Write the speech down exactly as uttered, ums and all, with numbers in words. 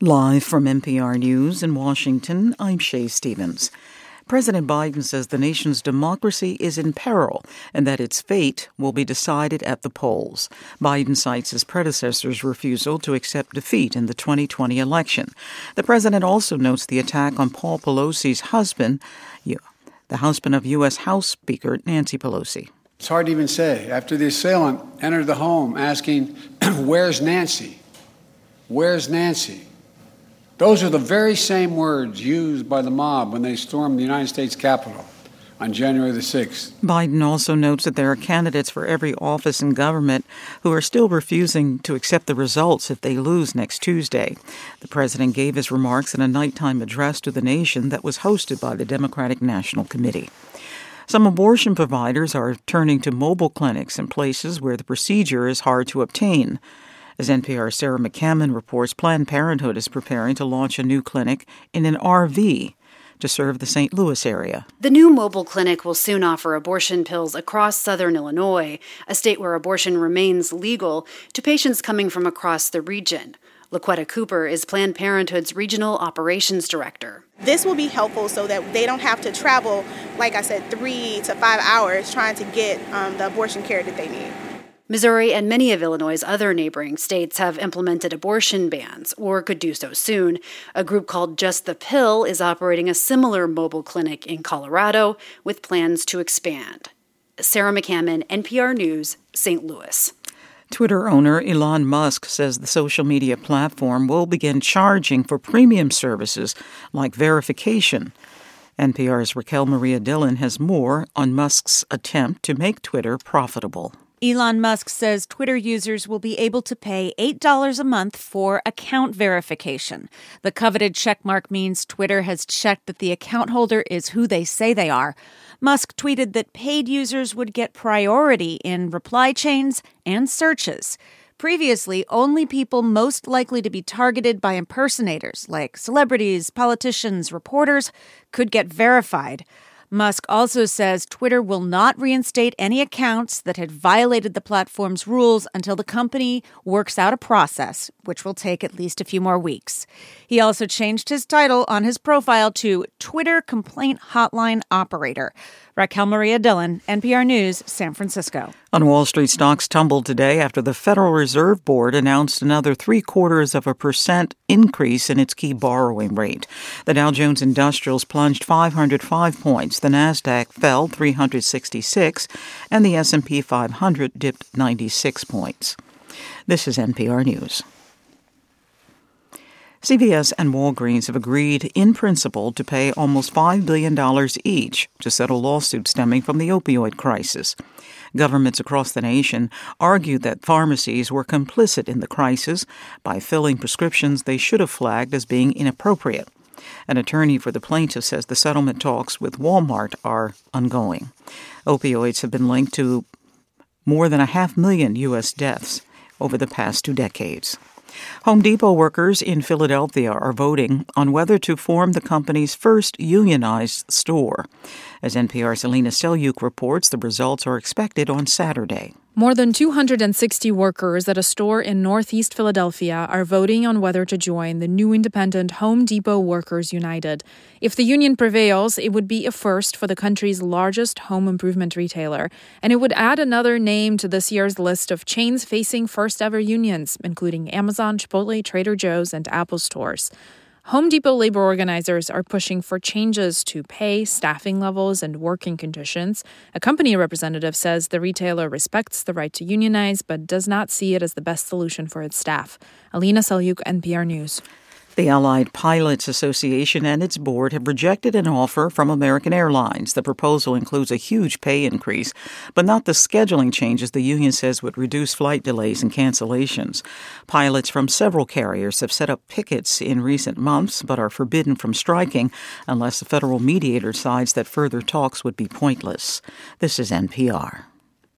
Live from N P R News in Washington, I'm Shay Stevens. President Biden says the nation's democracy is in peril and that its fate will be decided at the polls. Biden cites his predecessor's refusal to accept defeat in the twenty twenty election. The president also notes the attack on Paul Pelosi's husband, the husband of U S House Speaker Nancy Pelosi. It's hard to even say. After the assailant entered the home asking, "Where's Nancy? Where's Nancy?" Those are the very same words used by the mob when they stormed the United States Capitol on January the sixth. Biden also notes that there are candidates for every office in government who are still refusing to accept the results if they lose next Tuesday. The president gave his remarks in a nighttime address to the nation that was hosted by the Democratic National Committee. Some abortion providers are turning to mobile clinics in places where the procedure is hard to obtain. As N P R's Sarah McCammon reports, Planned Parenthood is preparing to launch a new clinic in an R V to serve the Saint Louis area. The new mobile clinic will soon offer abortion pills across southern Illinois, a state where abortion remains legal, to patients coming from across the region. LaQuetta Cooper is Planned Parenthood's Regional Operations Director. This will be helpful so that they don't have to travel, like I said, three to five hours trying to get um, the abortion care that they need. Missouri and many of Illinois' other neighboring states have implemented abortion bans, or could do so soon. A group called Just the Pill is operating a similar mobile clinic in Colorado with plans to expand. Sarah McCammon, N P R News, Saint Louis. Twitter owner Elon Musk says the social media platform will begin charging for premium services like verification. N P R's Raquel Maria Dillon has more on Musk's attempt to make Twitter profitable. Elon Musk says Twitter users will be able to pay eight dollars a month for account verification. The coveted checkmark means Twitter has checked that the account holder is who they say they are. Musk tweeted that paid users would get priority in reply chains and searches. Previously, only people most likely to be targeted by impersonators, like celebrities, politicians, reporters, could get verified. Musk also says Twitter will not reinstate any accounts that had violated the platform's rules until the company works out a process, which will take at least a few more weeks. He also changed his title on his profile to Twitter Complaint Hotline Operator. Raquel Maria Dillon, N P R News, San Francisco. On Wall Street, stocks tumbled today after the Federal Reserve Board announced another three-quarters of a percent increase in its key borrowing rate. The Dow Jones Industrials plunged five hundred five points, the Nasdaq fell three hundred sixty-six, and the S and P five hundred dipped ninety-six points. This is N P R News. C V S and Walgreens have agreed in principle to pay almost five billion dollars each to settle lawsuits stemming from the opioid crisis. Governments across the nation argue that pharmacies were complicit in the crisis by filling prescriptions they should have flagged as being inappropriate. An attorney for the plaintiff says the settlement talks with Walmart are ongoing. Opioids have been linked to more than a half million U S deaths over the past two decades. Home Depot workers in Philadelphia are voting on whether to form the company's first unionized store. As N P R's Alina Selyuk reports, the results are expected on Saturday. More than two hundred sixty workers at a store in Northeast Philadelphia are voting on whether to join the new independent Home Depot Workers United. If the union prevails, it would be a first for the country's largest home improvement retailer, and it would add another name to this year's list of chains facing first-ever unions, including Amazon, Chipotle, Trader Joe's, and Apple stores. Home Depot labor organizers are pushing for changes to pay, staffing levels, and working conditions. A company representative says the retailer respects the right to unionize, but does not see it as the best solution for its staff. Alina Selyuk, N P R News. The Allied Pilots Association and its board have rejected an offer from American Airlines. The proposal includes a huge pay increase, but not the scheduling changes the union says would reduce flight delays and cancellations. Pilots from several carriers have set up pickets in recent months, but are forbidden from striking unless the federal mediator decides that further talks would be pointless. This is N P R.